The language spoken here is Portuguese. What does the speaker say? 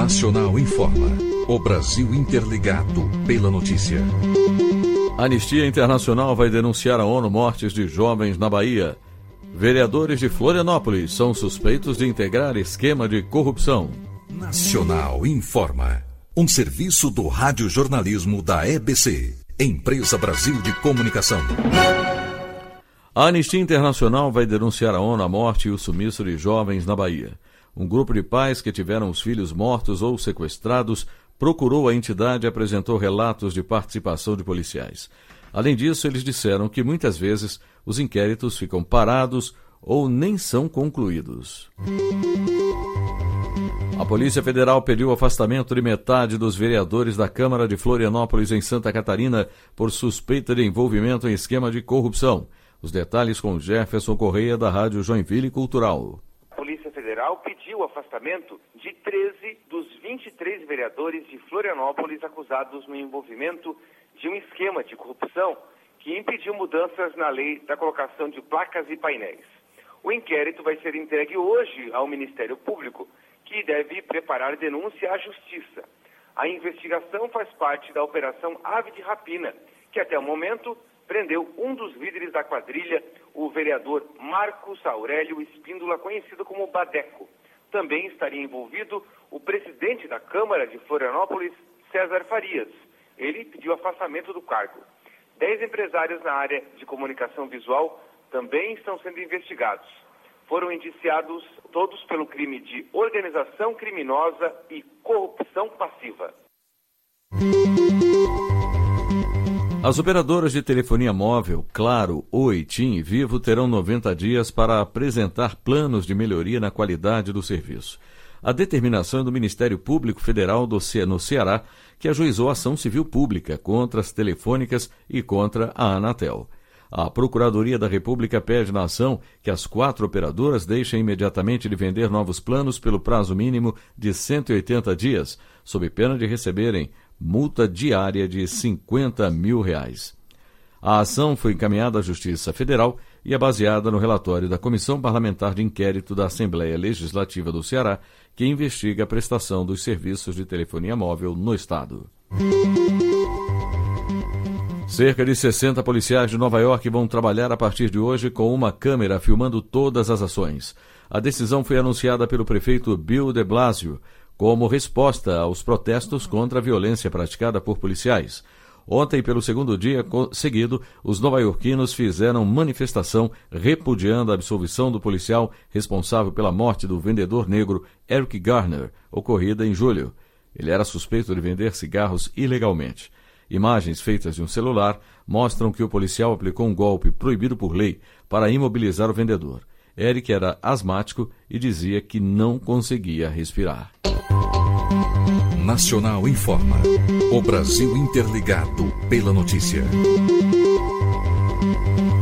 Nacional informa. O Brasil interligado pela notícia. A Anistia Internacional vai denunciar a ONU mortes de jovens na Bahia. Vereadores de Florianópolis são suspeitos de integrar esquema de corrupção. Nacional informa. Um serviço do radiojornalismo da EBC, Empresa Brasil de Comunicação. A Anistia Internacional vai denunciar a ONU a morte e o sumiço de jovens na Bahia. Um grupo de pais que tiveram os filhos mortos ou sequestrados procurou a entidade e apresentou relatos de participação de policiais. Além disso, eles disseram que muitas vezes os inquéritos ficam parados ou nem são concluídos. A Polícia Federal pediu o afastamento de metade dos vereadores da Câmara de Florianópolis, em Santa Catarina, por suspeita de envolvimento em esquema de corrupção. Os detalhes com Jefferson Correia, da Rádio Joinville Cultural. A Polícia Federal pediu o afastamento de 13 dos 23 vereadores de Florianópolis acusados no envolvimento de um esquema de corrupção que impediu mudanças na lei da colocação de placas e painéis. O inquérito vai ser entregue hoje ao Ministério Público, que deve preparar denúncia à Justiça. A investigação faz parte da Operação Ave de Rapina, que até o momento prendeu um dos líderes da quadrilha, o vereador Marcos Aurélio Espíndola, conhecido como Badeco. Também estaria envolvido o presidente da Câmara de Florianópolis, César Farias. Ele pediu afastamento do cargo. 10 empresários na área de comunicação visual também estão sendo investigados. Foram indiciados todos pelo crime de organização criminosa e corrupção passiva. As operadoras de telefonia móvel, Claro, Oi, TIM e Vivo terão 90 dias para apresentar planos de melhoria na qualidade do serviço. A determinação é do Ministério Público Federal no Ceará, que ajuizou ação civil pública contra as telefônicas e contra a Anatel. A Procuradoria da República pede na ação que as 4 operadoras deixem imediatamente de vender novos planos pelo prazo mínimo de 180 dias, sob pena de receberem multa diária de R$50 mil. A ação foi encaminhada à Justiça Federal e é baseada no relatório da Comissão Parlamentar de Inquérito da Assembleia Legislativa do Ceará, que investiga a prestação dos serviços de telefonia móvel no Estado. Cerca de 60 policiais de Nova York vão trabalhar a partir de hoje com uma câmera filmando todas as ações. A decisão foi anunciada pelo prefeito Bill de Blasio, como resposta aos protestos contra a violência praticada por policiais. Ontem, pelo segundo dia seguido, os nova-iorquinos fizeram manifestação repudiando a absolvição do policial responsável pela morte do vendedor negro Eric Garner, ocorrida em julho. Ele era suspeito de vender cigarros ilegalmente. Imagens feitas de um celular mostram que o policial aplicou um golpe proibido por lei para imobilizar o vendedor. Eric era asmático e dizia que não conseguia respirar. Nacional informa. O Brasil interligado pela notícia.